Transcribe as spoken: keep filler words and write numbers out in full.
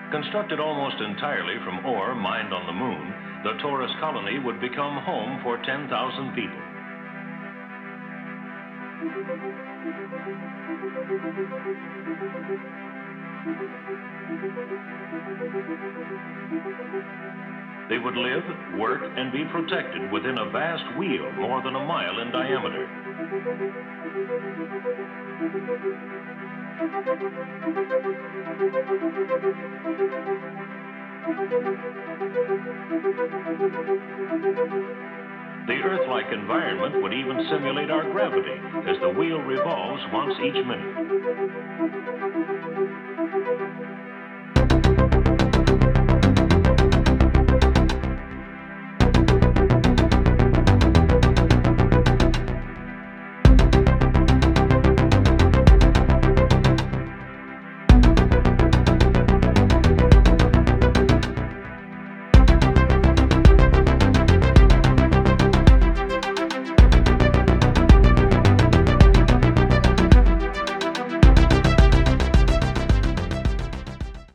Constructed almost entirely from ore mined on the moon, the Taurus colony would become home for ten thousand people. They would live, work, and be protected within a vast wheel more than a mile in diameter. The Earth-like environment would even simulate our gravity, as the wheel revolves once each minute.